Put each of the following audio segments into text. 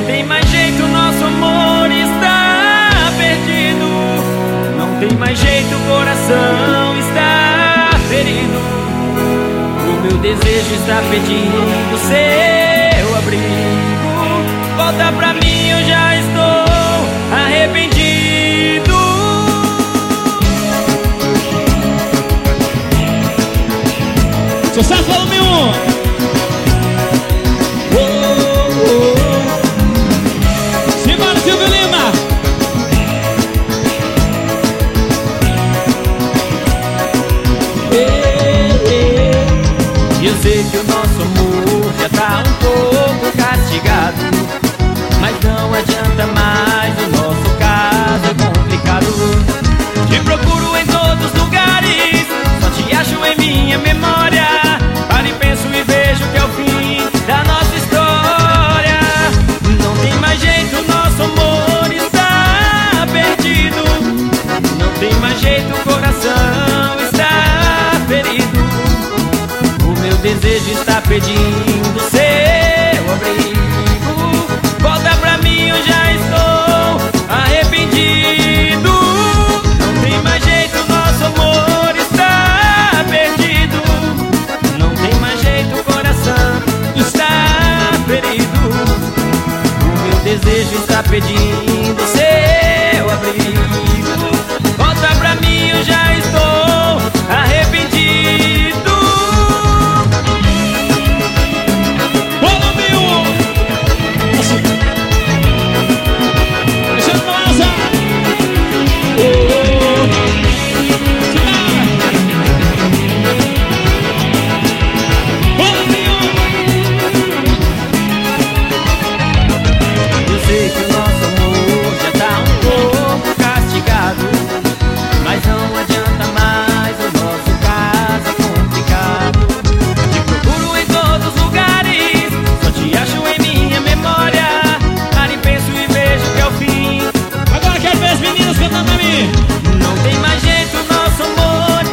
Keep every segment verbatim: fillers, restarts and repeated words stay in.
tem mais jeito, nosso amor está perdido. Não tem mais jeito, o coração está ferido. O meu desejo está pedindo seu abrigo. Volta pra mim, eu já estou arrependido. Sucesso volume um. Simbora, Silvio Lima. Eu sei que o nosso amor já tá um pouco castigado, mas não adianta mais, o nosso caso é complicado. Te procuro em todos os lugares, só te acho em minha memória. Paro e penso e vejo que é o fim da nossa história. Não tem mais jeito, o nosso amor está perdido. Não tem mais jeito, o coração está ferido. O meu desejo está pedindo seu abrigo. Volta pra mim, eu já estou arrependido. Não tem mais jeito, nosso amor está perdido. Não tem mais jeito, o coração está ferido. O meu desejo está pedindo seu abrigo. Volta pra mim, eu já estou arrependido. Volume um. Assim. Deixando no asa. Volume um. Eu sei que o nosso amor já tá um pouco castigado, mas não adianta mais, o nosso caso é complicado. Te procuro em todos os lugares, só te acho em minha memória. Paro e penso e vejo que é o fim. Agora quero ver as meninas cantando pra mim. Não tem mais jeito, nosso amor.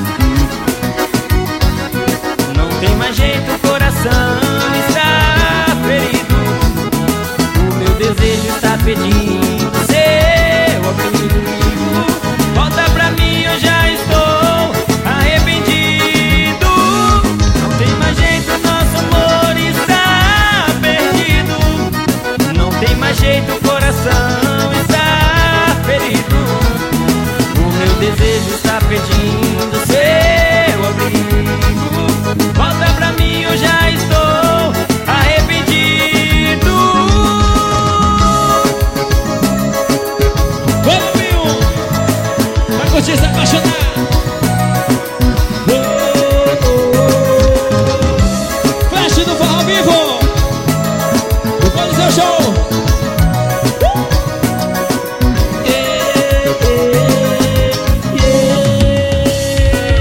Não tem mais jeito, o coração está ferido. O meu desejo está pedindo seu abrigo. Volta pra mim, eu já estou arrependido. Não tem mais jeito, nosso amor está perdido. Não tem mais jeito, o coração está ferido. O meu desejo está pedindo seu abrigo. Volta pra mim, eu já estou arrependido. Volume um. Vai curtir, se apaixonar.